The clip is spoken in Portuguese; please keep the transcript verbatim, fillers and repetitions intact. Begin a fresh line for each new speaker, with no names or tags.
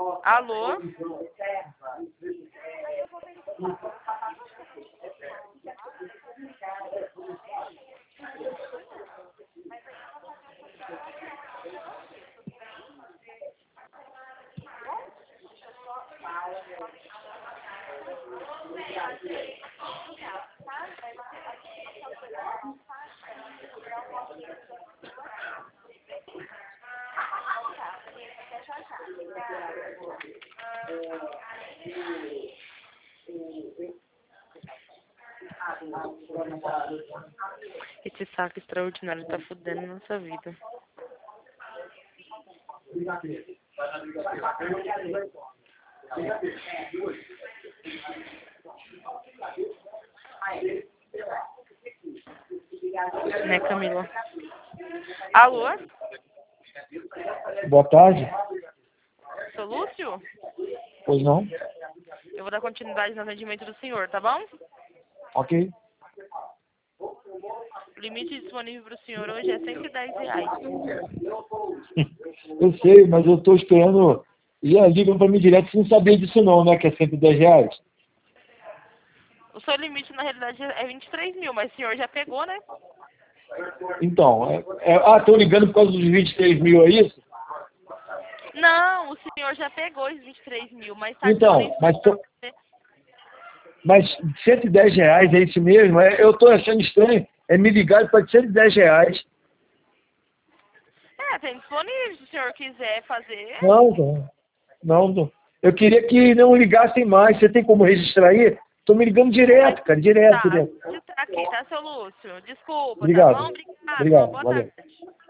Alô? Esse saco extraordinário tá fudendo nossa vida. Né, Camila? Alô?
Boa tarde.
Seu Lúcio?
Pois não?
Eu vou dar continuidade no atendimento do senhor, tá bom?
Ok.
O limite disponível para o senhor hoje é cento e dez reais.
Eu sei, mas eu estou esperando. E a ligam para mim direto sem saber disso não, né? Que é cento e dez reais.
O seu limite, na realidade, é vinte e três mil, mas o senhor já pegou, né?
Então, é, é, ah, estão ligando por causa dos vinte e três mil, é isso?
Não, o senhor já pegou os vinte e três mil, mas tá
Então,
disponível
mas,
pra
tô-
você.
mas cento e dez reais é isso mesmo? É, eu estou achando estranho. É me ligar para cento e dez reais.
É, tem disponível, se o senhor quiser fazer.
Não, não. Não, não. Eu queria que não ligassem mais. Você tem como registrar aí? Estou me ligando direto, cara. Direto,
Tá,
direto.
tá aqui, tá, seu Lúcio? Desculpa, tá bom?
Obrigado.
Obrigado, uma
Obrigado.
boa
Valeu.
tarde.